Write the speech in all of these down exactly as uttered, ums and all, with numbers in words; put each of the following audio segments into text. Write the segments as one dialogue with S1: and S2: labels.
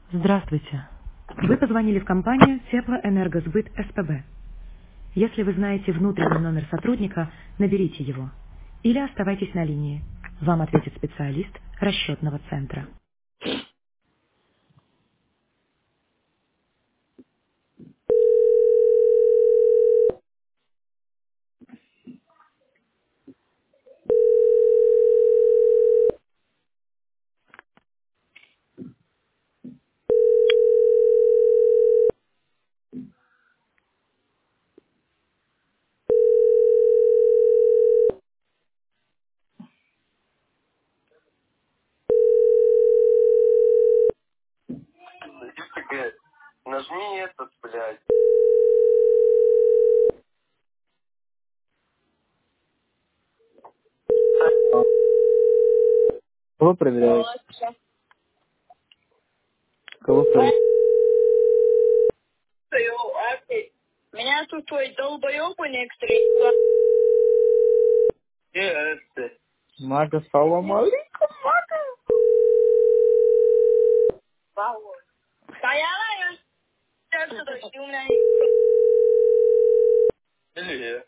S1: Здравствуйте. Вы позвонили в компанию Теплоэнергосбыт СПБ. Если вы знаете внутренний номер сотрудника, наберите его. Или оставайтесь на линии. Вам ответит специалист расчетного центра.
S2: Такая, нажми этот, блядь.
S3: Кого проверяешь? Кого проверяешь?
S2: Меня тут твой долбоёб некоторые. Э, это.
S3: Мага, салам алейкум, мага.
S2: Стояла я отсюда, и у меня... Или...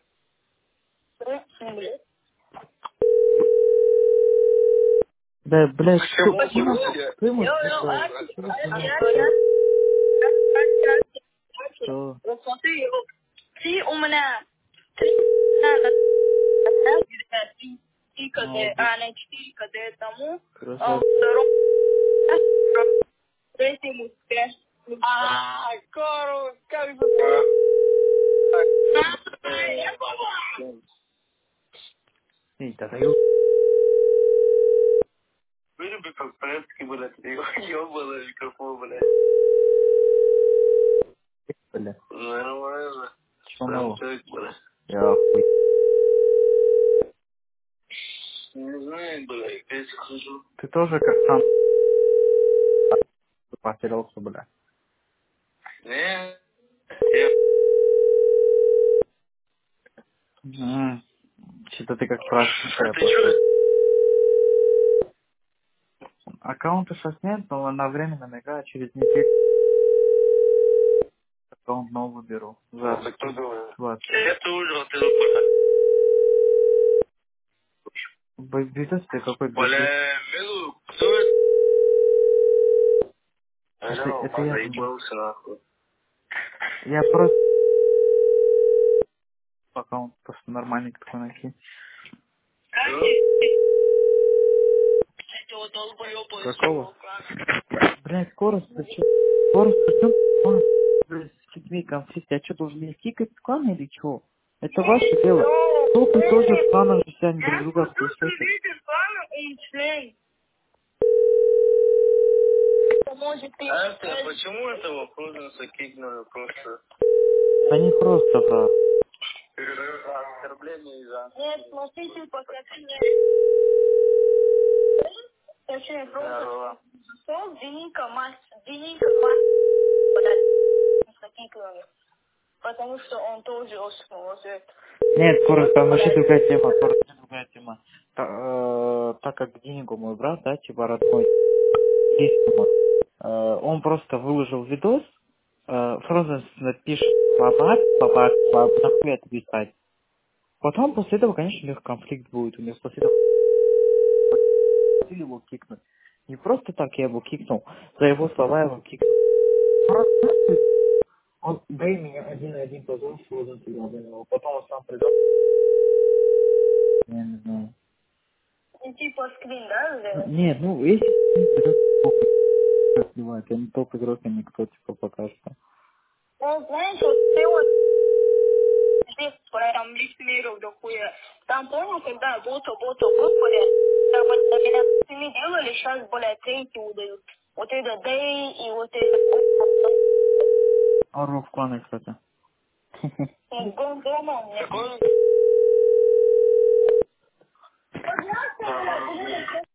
S3: Да, блядь, что?
S2: Почему?
S3: Ты можешь
S2: Йо-йо,
S3: сказать?
S2: Аки,
S3: Что
S2: Аки,
S3: ты
S2: Аки,
S3: сказать?
S2: Аки, Аки, Аки.
S3: Что?
S2: Вот смотри, его. Ты у меня... Три... на- на- Три три КД,
S3: Молодец.
S2: а на четыре КД тому. А
S3: Красавчик.
S2: втором... Третьему пять. А, кору, как бы...
S3: Эй, да даю.
S2: Были бы как порядки, блядь, ёбаный микрофон, блядь.
S3: Бля,
S2: Нормально.
S3: что
S2: Сам
S3: нового?
S2: человек, блядь.
S3: Я охуй.
S2: Не знаю, блядь, я хожу.
S3: Ты тоже как сам потерялся, бля.
S2: Не, я...
S3: М, Что-то ты как
S2: А
S3: спрашиваешь.
S2: ты чё?
S3: Аккаунта сейчас нет, но на время намекаю, через неделю аккаунт новый беру. За
S2: Это кто говорит?
S3: двадцать.
S2: Я тоже вот это, блядь.
S3: Бизнес ты какой бизнес?
S2: Бля, Милу, кто это?
S3: Это,
S2: Алло,
S3: это я забыл.
S2: заебался, нахуй.
S3: Я просто аккаунт просто нормальный такой найти.
S2: Этого долбоёба из
S3: Какого?
S2: Волкана.
S3: Блядь, скорость, ты чё? Скорость, причем? Блядь, с людьми конфликт. Я что, должен меня кикать с клана или чё? Это ваше дело. Толпы тоже в кланах же все они друг
S2: Я
S3: друга
S2: смотрю, что
S3: хуесосят.
S2: лидер клана и член. Может, ты... А это, почему этого Крузенса кикнули просто?
S3: Да не просто, брат.
S2: Оскорбление из-за... Нет, смотрите, посмотрите. Точнее, просто... Сол, Деника, мать, Деника, мать, блядь, кикнули. Потому что он тоже очень молодец.
S3: Нет, скорость, там вообще другая тема. Скорость вообще другая тема. Та- э, так как Диниго мой брат, да, типа родной, есть ему, э, он просто выложил видос, э, Фрозен напишет слабак, слабак, слабак, нахуй это писать. Потом после этого, конечно, у них конфликт будет. У них после этого хотели его кикнуть. Не просто так я его кикнул, за его слова я его кикнул. Просто он, дай меня один на один позвонил, Фрозен сыграл за него. Потом он сам придет. Я не знаю.
S2: Ну, типа скрин, да, сделать?
S3: Нет, ну, если придет, сливать, я не топ игрок, я никто, типа, пока что.
S2: Ну, знаешь, вот ты вот здесь прям лицемерил дохуя. Там понял, когда бота-бота выборы, там вот на меня сами делали, сейчас, блядь, третий удают. Вот это Дэй и вот это...
S3: Ору в кланы, кстати.
S2: Гондома у меня. Какой?